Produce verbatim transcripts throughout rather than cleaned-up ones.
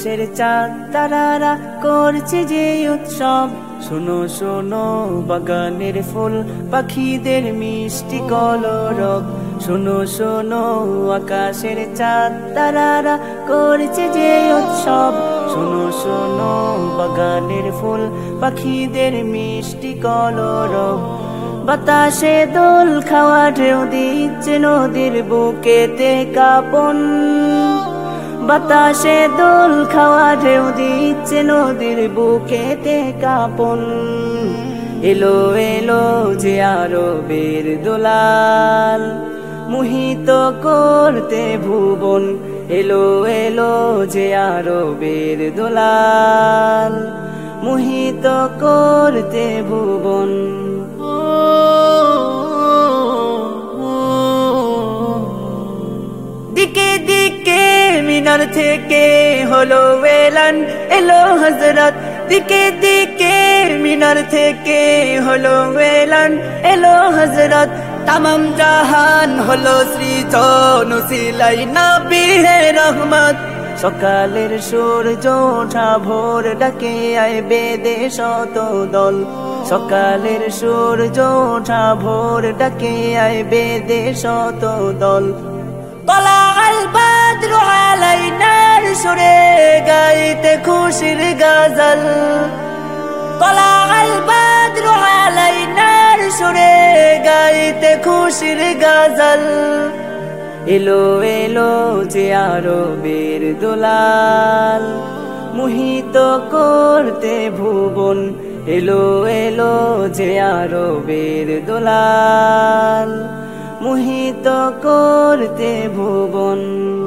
আকাশের চাঁদ তারারা করছে যে উৎসব, শোনো শোনো বাগানের ফুল পাখিদের মিষ্টি কলরব। শোনো শোনো আকাশের চাঁদ তারারা করছে যে উৎসব, শোনো শোনো বাগানের ফুল পাখিদের মিষ্টি কলরব। বাতাসে দোল খাওয়া ঢেউ দিচ্ছে নদীর বুকেতে কাঁপন, বাতাসে দোল খাওয়া ঢেউ দিচ্ছে নদীর বুকেতে কাঁপন। এলো এলো যে আরবের দোলাল মোহিত করতে ভুবন, এলো এলো যে আরবের দোলাল মোহিত করতে ভুবন। দিকে দিকে মিনার থেকে হলো এলান, এলো হযরত। দিকে দিকে মিনার থেকে হলো এলান, এলো হযরত। তামাম জাহান হলো সৃজন উসিলাই নবী হে রহমত। সকালের সূর্য ওঠা ভোর ডাকে আয় বেদে শত দল, সকালের সূর্য ওঠা ভোর ডাকে আয় বেদে শত দল। طلع البدر علينا সুরে গাইতে খুশির গজল, طلع البدر علينا সুরে গাইতে খুশির গজল। এলো এলো যে আরবের দোলাল মোহিত করতে ভুবন, এলো এলো যে আরবের দোলাল মোহিত করতে ভুবন।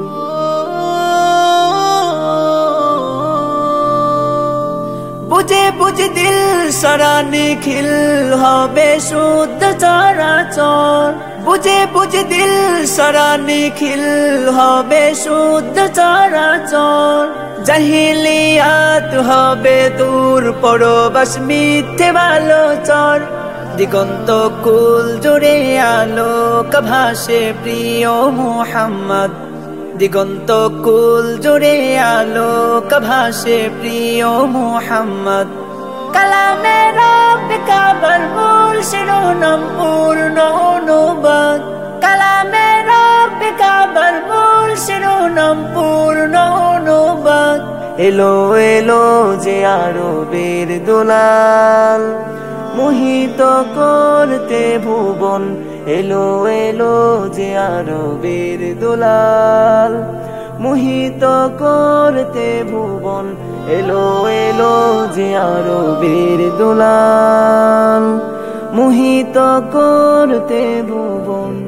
বুঝে বুঝে দিল সারা নিখিল হবে শুদ্ধ চরাচর, বুঝে বুঝে দিল সারা নিখিল হবে শুদ্ধ চরাচর। জাহিলিয়াত হবে দূর পরবাস মিথ্যে ভালো চর, দিগন্ত কুল জুড়ে আলোক ভাসে প্রিয় মুহাম্মদ, দিগন্ত কুল জুড়ে আলোক ভাসে প্রিয় মুহাম্মদ। কালামে রব্বিকা বরমূল শিরোনাম পূর্ণ অনুবাদ, কালামে রব্বিকা বরমূল শিরোনাম পূর্ণ অনুবাদ। এলো এলো যে আরবের দোলাল মোহিত করতে ভুবন, এলো এলো যে আরবের দোলাল মোহিত করতে ভুবন, এলো এলো যে আরবের দোলাল মোহিত করতে ভুবন।